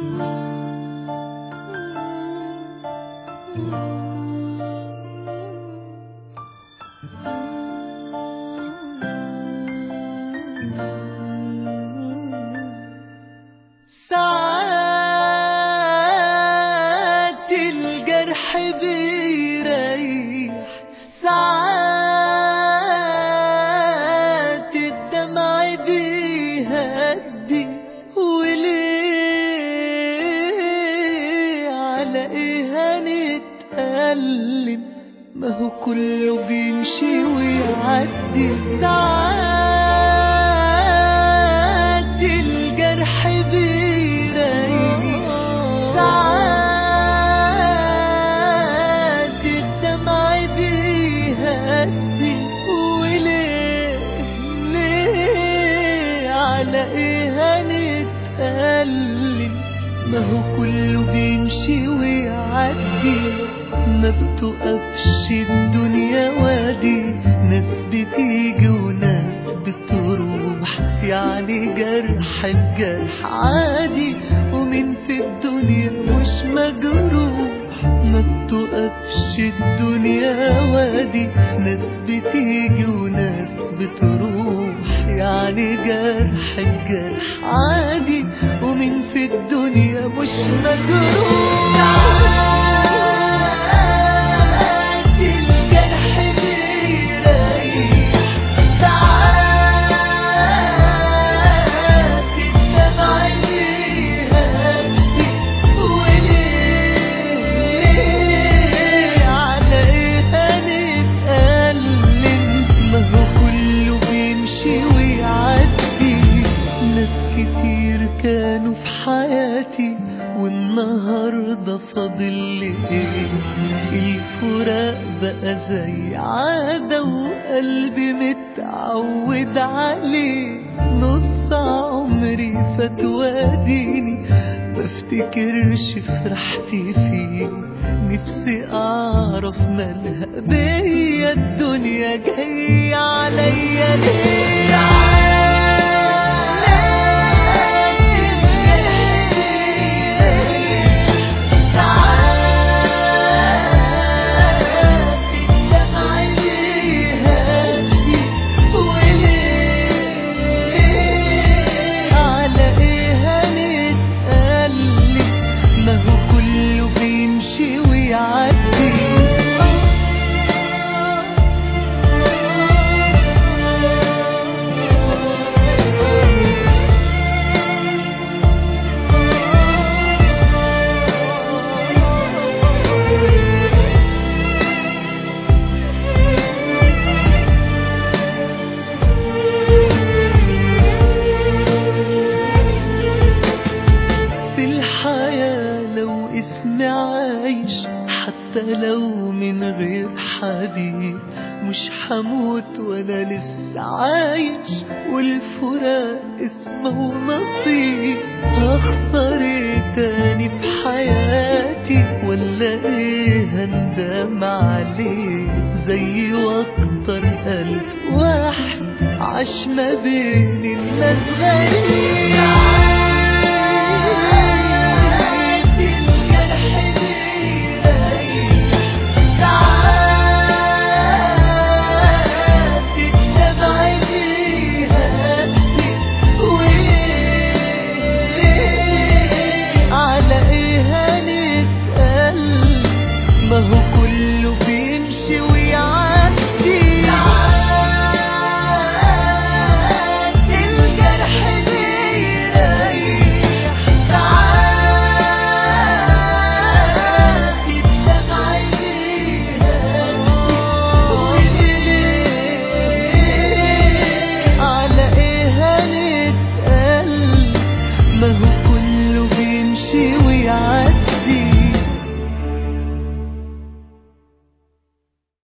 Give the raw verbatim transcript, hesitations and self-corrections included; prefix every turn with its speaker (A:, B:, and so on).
A: ساعات الجرح بيريح، ساعات الدمع بيهدي، وليه على ايه هنتألم؟ ما هو كله بيمشي ويعدي. ساعات الجرح بيريح، ساعات الدمع بيهدي، وليه ليه على ايه هنتألم؟ ما هو كله بيمشي ويعدي. ما بتقفش الدنيا وادي، ناس بتيجي وناس بتروح، يعني جرح بجرح عادي، ومين في الدنيا مش مجروح؟ ما بتقفش الدنيا وادي، ناس بتيجي وناس بتروح، يعني جرح بجرح عادي، ومين في الدنيا مش مجروح؟ كانوا في حياتي والنهاردة فاضل لي ايه؟ الفراق بقى زي عادة وقلبي متعود عليه. نص عمري فات واديني بفتكرش فرحتي فيه، نفسي اعرف مالها بيا الدنيا جاية عليا ليه؟ عايش حتى لو من غير حبيب، مش حموت وانا لسه عايش، والفراق اسمه نصيب. هخسر ايه تاني في حياتي؟ ولا ايه هندم عليه؟ زي واكتر ألف واحد عاش ما بين الناس غريب.